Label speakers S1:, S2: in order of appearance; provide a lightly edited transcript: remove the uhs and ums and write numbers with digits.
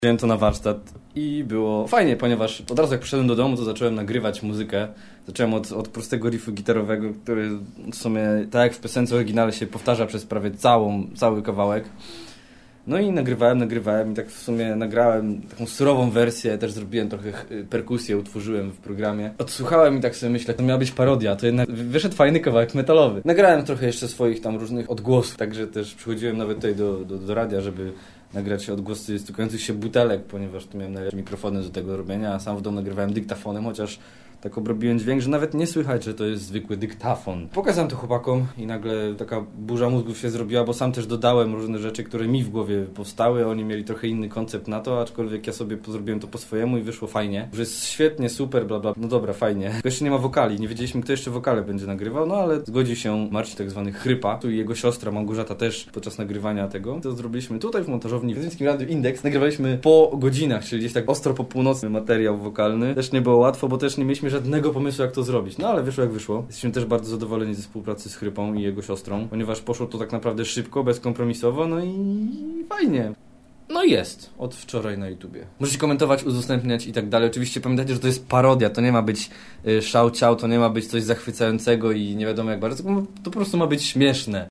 S1: Wziąłem to na warsztat i było fajnie, ponieważ od razu jak przyszedłem do domu, to zacząłem nagrywać muzykę. Zacząłem od prostego riffu gitarowego, który w sumie, tak jak w piosence oryginale, się powtarza przez prawie cały kawałek. No i nagrywałem i tak w sumie nagrałem taką surową wersję, też zrobiłem trochę perkusję, utworzyłem w programie. Odsłuchałem i tak sobie myślę, to miała być parodia, to jednak wyszedł fajny kawałek metalowy. Nagrałem trochę jeszcze swoich tam różnych odgłosów, także też przychodziłem nawet tutaj do radia, żeby nagrać odgłosy stukających się butelek, ponieważ tu miałem najlepsze mikrofony do tego robienia, a sam w domu nagrywałem dyktafonem, chociaż tak obrobiłem dźwięk, że nawet nie słychać, że to jest zwykły dyktafon. Pokazałem to chłopakom i nagle taka burza mózgów się zrobiła, bo sam też dodałem różne rzeczy, które mi w głowie powstały. Oni mieli trochę inny koncept na to, aczkolwiek ja sobie zrobiłem to po swojemu i wyszło fajnie. Że jest świetnie, super, bla bla. No dobra, fajnie. Tylko jeszcze nie ma wokali. Nie wiedzieliśmy, kto jeszcze wokale będzie nagrywał, no ale zgodził się Marcin, tak zwany Chrypa. Tu i jego siostra Małgorzata też podczas nagrywania tego. To zrobiliśmy tutaj w montażowni w Wiedeńskim Radiu Indeks. Nagrywaliśmy po godzinach, czyli gdzieś tak ostro po północy materiał wokalny. Też nie było łatwo, bo też nie mieliśmy żadnego pomysłu, jak to zrobić. No ale wyszło jak wyszło. Jesteśmy też bardzo zadowoleni ze współpracy z Chrypą i jego siostrą, ponieważ poszło to tak naprawdę szybko, bezkompromisowo, no i fajnie. No i jest. Od wczoraj na YouTubie. Możecie komentować, udostępniać i tak dalej. Oczywiście pamiętajcie, że to jest parodia. To nie ma być szał ciał, to nie ma być coś zachwycającego i nie wiadomo jak bardzo. To po prostu ma być śmieszne.